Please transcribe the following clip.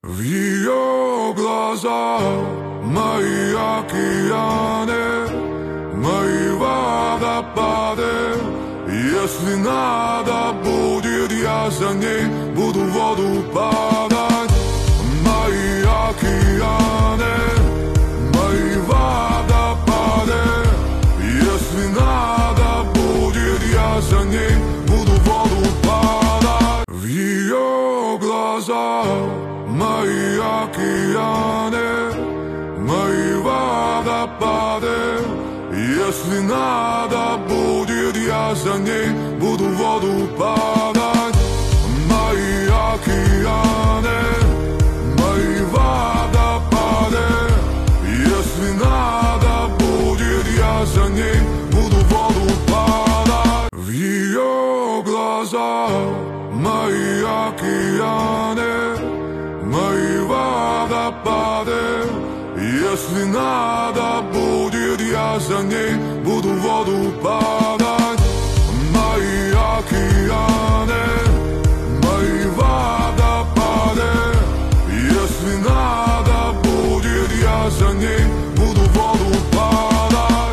В ее глазах мои океаны, мои водопады. Если надо будет, я за ней буду в воду падать. Мои океаны, мои водопады. Если надо будет, я за ней буду в воду падать. В ее глазах мои океаны, мои водопады. Если надо будет, я за ней буду в воду падать. Мои океаны, мои водопады. Если надо будет, я за ней буду в воду падать. В ее глазах мои океаны, мои водопады. Если надо будет, я за ней буду в воду падать. Мои океаны, мои водопады. Если надо будет, я за ней